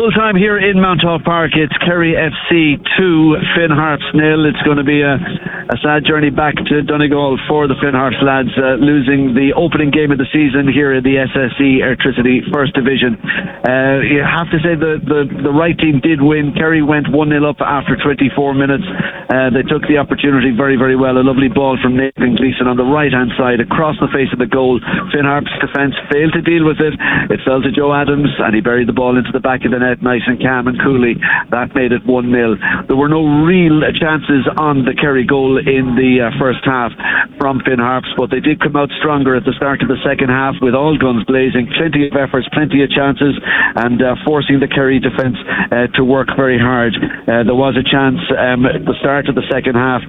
Full time here in Mountall Park. It's Kerry FC 2, Finn Harps 0. It's going to be a sad journey back to Donegal for the Finn Harps lads, losing the opening game of the season here in the SSE Airtricity First Division. You have to say the right team did win. Kerry went 1-0 up after 24 minutes. They took the opportunity very, very well. A lovely ball from Nathan Gleeson on the right hand side across the face of the goal. Finn Harps' defence failed to deal with it. It fell to Joe Adams and he buried the ball into the back of the net nice and calm and coolly. That made it 1-0. There were no real chances on the Kerry goal in the first half from Finn Harps, but they did come out stronger at the start of the second half with all guns blazing, plenty of efforts, plenty of chances, and forcing the Kerry defence to work very hard. There was a chance at the start of the second half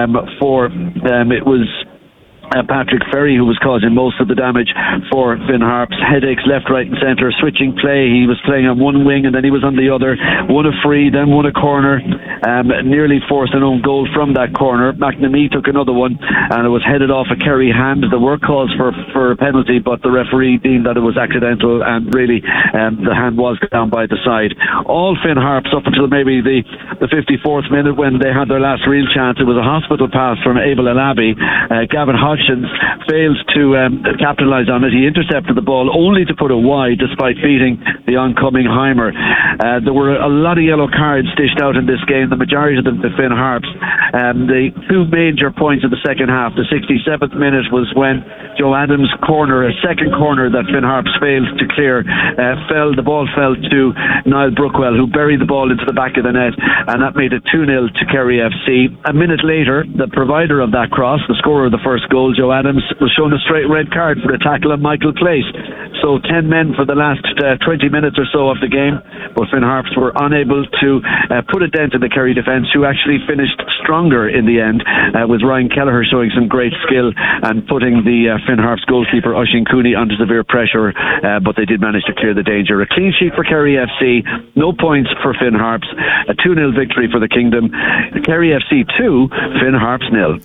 it was Patrick Ferry who was causing most of the damage for Finn Harps. Headaches left, right and centre, switching play. He was playing on one wing and then he was on the other. Won a free, then won a corner, nearly forced an own goal from that corner. McNamee took another one and it was headed off a Kerry hand. There were calls for a penalty, but the referee deemed that it was accidental and really the hand was down by the side. All Finn Harps up until maybe the 54th minute when they had their last real chance. It was a hospital pass from Abel Alabi. Gavin Hodgson failed to capitalise on it. He intercepted the ball only to put it wide despite beating the oncoming Heimer. There were a lot of yellow cards dished out in this game, the majority of them to Finn Harps. The two major points of the second half, the 67th minute was when Joe Adams' corner, a second corner that Finn Harps failed to clear, the ball fell to Niall Brookwell, who buried the ball into the back of the net, and that made it 2-0 to Kerry FC. A minute later, the provider of that cross, the scorer of the first goal, Joe Adams, was shown a straight red card for a tackle on Michael Place. So 10 men for the last 20 minutes or so of the game, but Finn Harps were unable to put a dent in the Kerry defence, who actually finished stronger in the end, with Ryan Kelleher showing some great skill and putting the Finn Harps goalkeeper Oisín Cooney under severe pressure, but they did manage to clear the danger. A clean sheet for Kerry FC, no points for Finn Harps, a 2-0 victory for the Kingdom. Kerry FC 2, Finn Harps 0.